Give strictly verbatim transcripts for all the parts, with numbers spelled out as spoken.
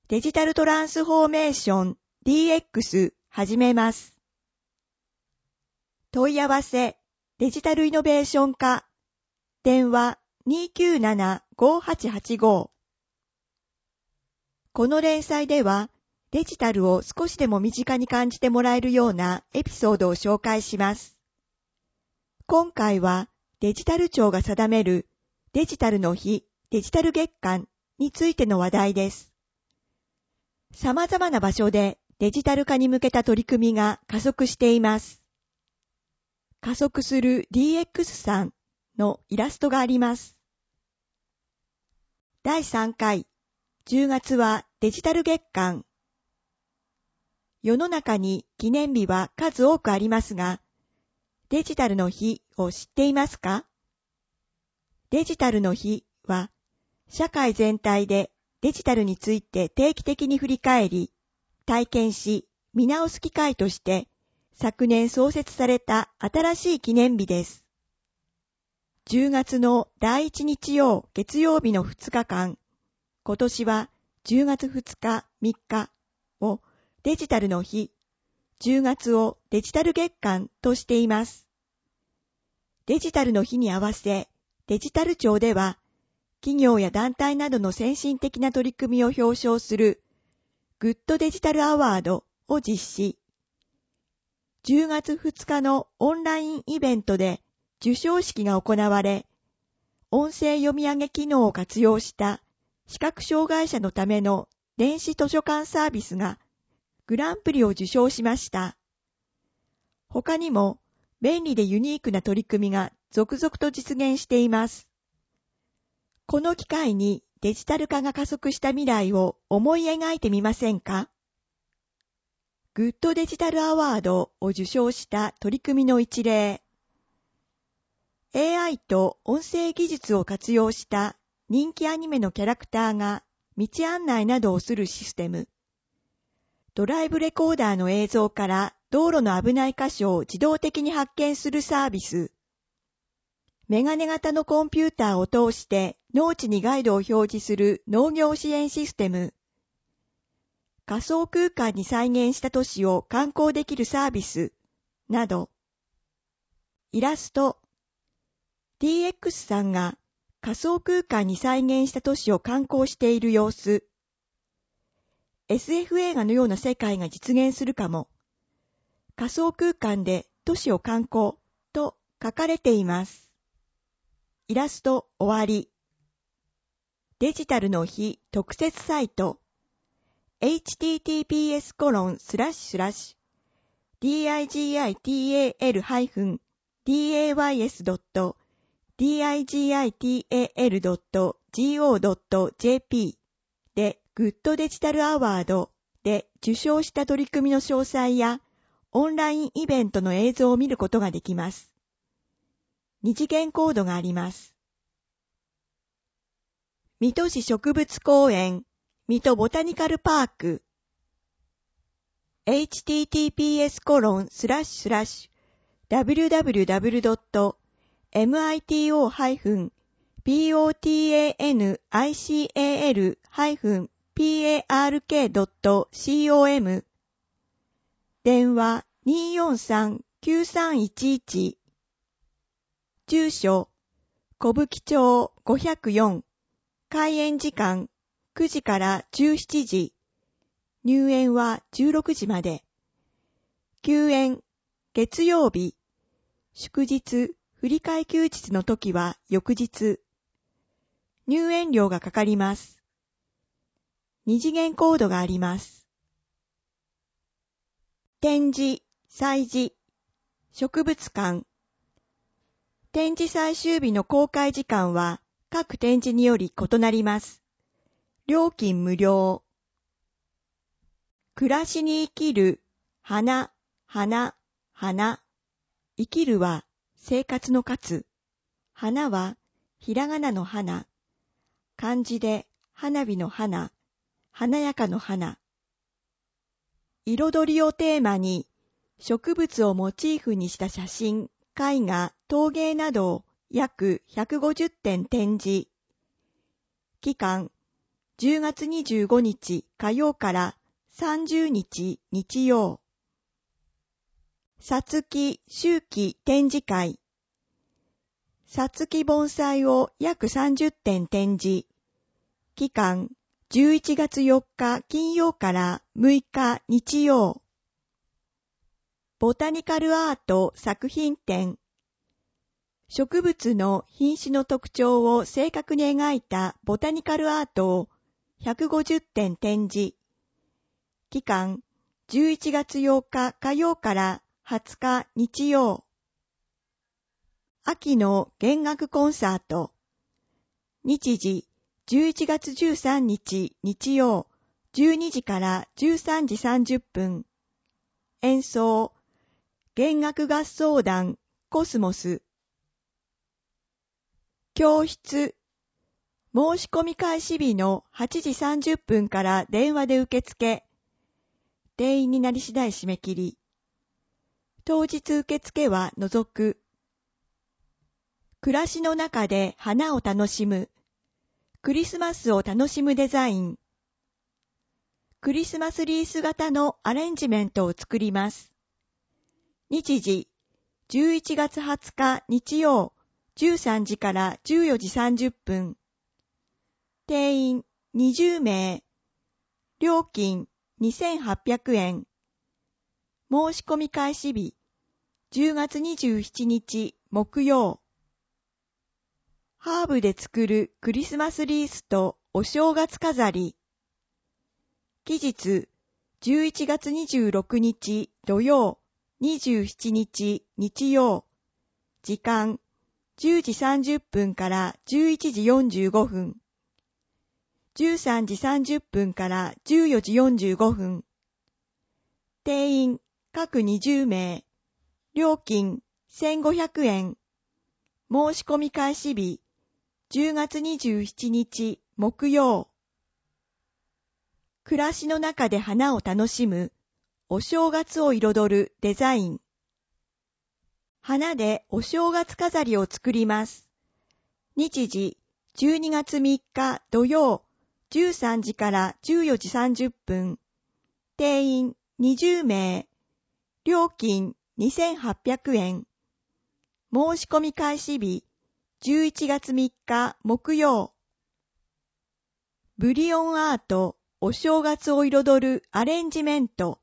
デジタルトランスフォーメーション ディーエックス 始めます。問い合わせデジタルイノベーション課電話 にーきゅうなな ごーはちはちご。この連載ではデジタルを少しでも身近に感じてもらえるようなエピソードを紹介します。今回はデジタル庁が定めるデジタルの日、デジタル月間についての話題です。様々な場所でデジタル化に向けた取り組みが加速しています。加速する ディーエックス さんのイラストがあります。だいさんかい、じゅうがつはデジタル月間。世の中に記念日は数多くありますが、デジタルの日を知っていますか？デジタルの日は、社会全体でデジタルについて定期的に振り返り、体験し、見直す機会として、昨年創設された新しい記念日です。じゅうがつのだいいち日曜月曜日のふつかかん、今年はじゅうがつふつか、みっかをデジタルの日、じゅうがつをデジタル月間としています。デジタルの日に合わせ、デジタル庁では、企業や団体などの先進的な取り組みを表彰するグッドデジタルアワードを実施。じゅうがつふつかのオンラインイベントで授賞式が行われ、音声読み上げ機能を活用した視覚障害者のための電子図書館サービスがグランプリを受賞しました。他にも便利でユニークな取り組みが続々と実現しています。この機会にデジタル化が加速した未来を思い描いてみませんか？グッドデジタルアワードを受賞した取り組みの一例。エーアイ と音声技術を活用した人気アニメのキャラクターが道案内などをするシステム。ドライブレコーダーの映像から道路の危ない箇所を自動的に発見するサービス。メガネ型のコンピューターを通して農地にガイドを表示する農業支援システム。仮想空間に再現した都市を観光できるサービスなど。イラスト。ディーエックス さんが仮想空間に再現した都市を観光している様子。エスエフ 映画のような世界が実現するかも。仮想空間で都市を観光と書かれています。イラスト終わり。デジタルの日特設サイト エイチティーティーピーエスコロンスラッシュスラッシュディーアイジーアイティーエーエルハイフンディーエーワイエスドットディーアイジーアイティーエーエルドットジーオードットジェーピー でグッドデジタルアワードで受賞した取り組みの詳細やオンラインイベントの映像を見ることができます。二次元コードがあります。水戸市植物公園、水戸ボタニカルパーク エイチティーティーピーエスコロンスラッシュスラッシュダブリューダブリューダブリュードットミトハイフンポタニカルハイフンパークドットコム 電話 にーよんさん きゅうさんいちいち 住所小吹町ごひゃくよん開園時間くじからじゅうしちじ入園はじゅうろくじまで休園月曜日祝日振り替え休日の時は翌日入園料がかかります二次元コードがあります展示催事植物館展示最終日の公開時間は各展示により異なります。料金無料。暮らしに生きる、花、花、花。生きるは生活の活。花はひらがなの花。漢字で花火の花、華やかの花。彩りをテーマに植物をモチーフにした写真、絵画、陶芸などを約ひゃくごじゅってん展示。期間じゅうがつにじゅうごにち火曜からさんじゅうにち日曜。さつき秋季展示会。さつき盆栽を約さんじゅってん展示。期間じゅういちがつよっか金曜からむいか日曜。ボタニカルアート作品展。植物の品種の特徴を正確に描いたボタニカルアートをひゃくごじゅってん展示。期間じゅういちがつようか火曜からはつか日曜。秋の弦楽コンサート。日時じゅういちがつじゅうさんにち日曜じゅうにじからじゅうさんじさんじゅっぷん。演奏弦楽合奏団コスモス。教室。申し込み開始日のはちじさんじゅっぷんから電話で受付。定員になり次第締め切り。当日受付は除く。暮らしの中で花を楽しむ。クリスマスを楽しむデザイン。クリスマスリース型のアレンジメントを作ります。日時じゅういちがつはつか日曜じゅうさんじからじゅうよじさんじゅっぷん。定員にじゅうめい。料金にせんはっぴゃくえん。申し込み開始日じゅうがつにじゅうしちにち木曜。ハーブで作るクリスマスリースとお正月飾り。期日じゅういちがつにじゅうろくにち土曜にじゅうしちにち日曜。時間じゅうじさんじゅっぷんからじゅういちじよんじゅうごふん。じゅうさんじさんじゅっぷんからじゅうよじよんじゅうごふん。定員各にじゅうめい。料金せんごひゃくえん。申し込み開始日じゅうがつにじゅうしちにち木曜。暮らしの中で花を楽しむ。お正月を彩るデザイン。花でお正月飾りを作ります。日時じゅうにがつみっか土曜じゅうさんじからじゅうよじさんじゅっぷん。定員にじゅうめい。料金にせんはっぴゃくえん。申し込み開始日じゅういちがつみっか木曜。ブリオンアートお正月を彩るアレンジメント。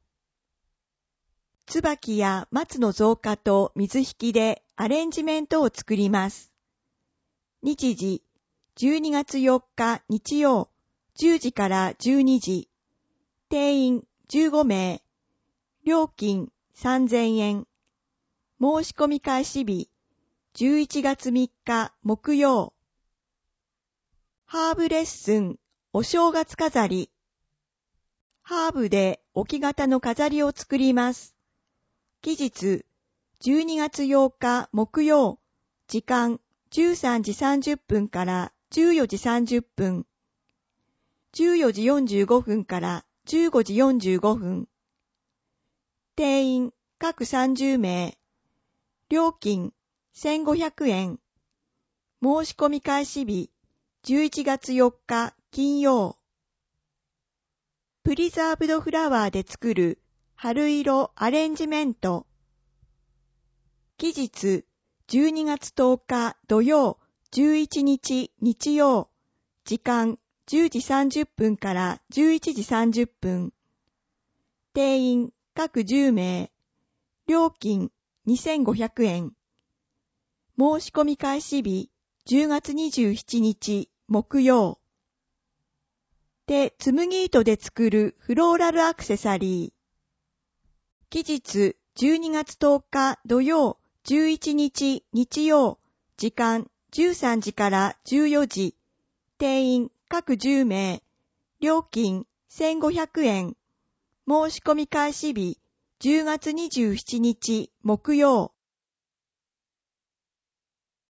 椿や松の造花と水引きでアレンジメントを作ります。日時じゅうにがつよっか日曜じゅうじからじゅうにじ。定員じゅうごめい。料金さんぜんえん。申し込み開始日じゅういちがつみっか木曜。ハーブレッスンお正月飾り。ハーブで置き型の飾りを作ります。期日じゅうにがつようか木曜。時間じゅうさんじさんじゅっぷんからじゅうよじさんじゅっぷん。じゅうよじよんじゅうごふんからじゅうごじよんじゅうごふん。定員各さんじゅうめい。料金せんごひゃくえん。申し込み開始日じゅういちがつよっか金曜。プリザーブドフラワーで作る春色アレンジメント。期日じゅうにがつとおか土曜じゅういちにち日曜。時間じゅうじさんじゅっぷんからじゅういちじさんじゅっぷん。定員各じゅうめい。料金にせんごひゃくえん。申し込み開始日じゅうがつにじゅうしちにち木曜。で、紬糸で作るフローラルアクセサリー。期日じゅうにがつとおか土曜じゅういちにち日曜。時間じゅうさんじからじゅうよじ。定員各じゅうめい。料金せんごひゃくえん。申し込み開始日じゅうがつにじゅうしちにち木曜。